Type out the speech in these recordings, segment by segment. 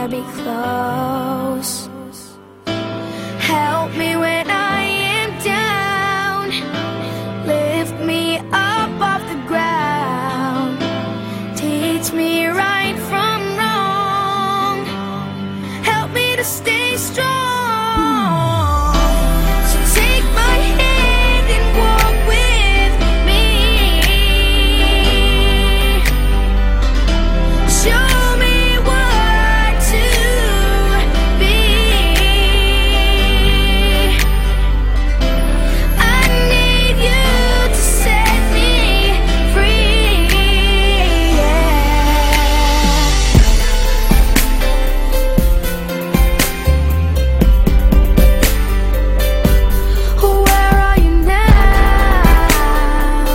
be close. Help me when I am down. Lift me up off the ground. Teach me right from wrong. Help me to stay strong. So take my hand and walk with me. Show me what to be. I need you to set me free. Where are you now?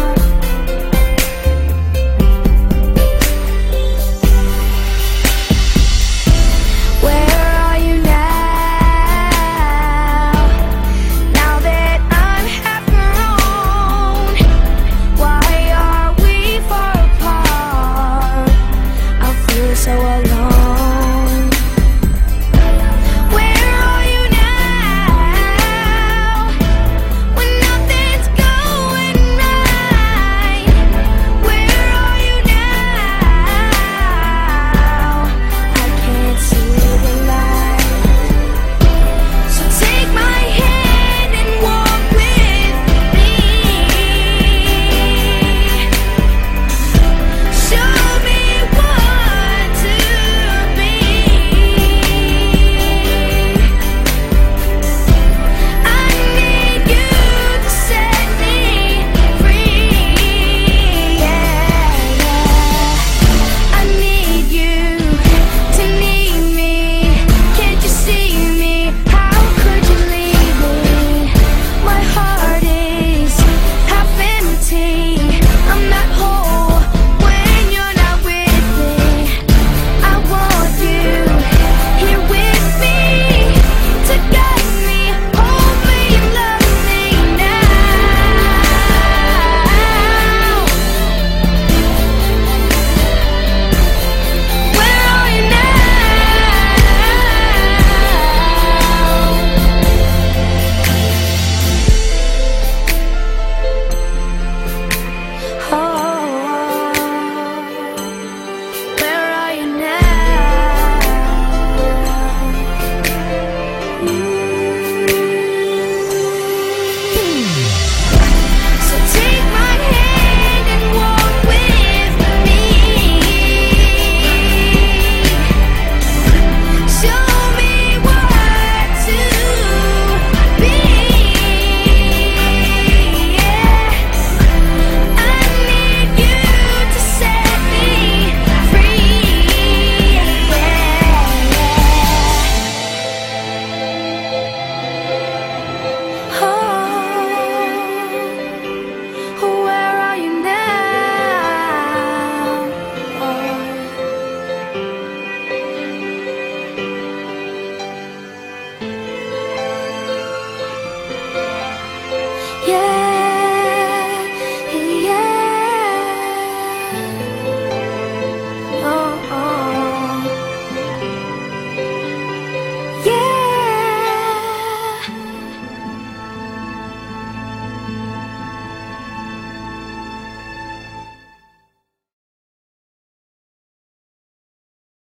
Where are you now? Now that I'm half grown, why are we far apart? I feel so alone. Where are you now? When nothing's going right. Where are you now? I can't see the light. So take my hand and walk with me. Show me what to be. I need you to set me free. I need you to need me. Can't you see me? How could you leave me? My heart is half empty. I'm not whole when you're not with me. I want you here with me to guide me, hold me, and love me now. Where are you now? Oh, where are you now? So take my hand and walk with me. Show me what to be. I need you to set me free. Oh, where are you now? Yeah.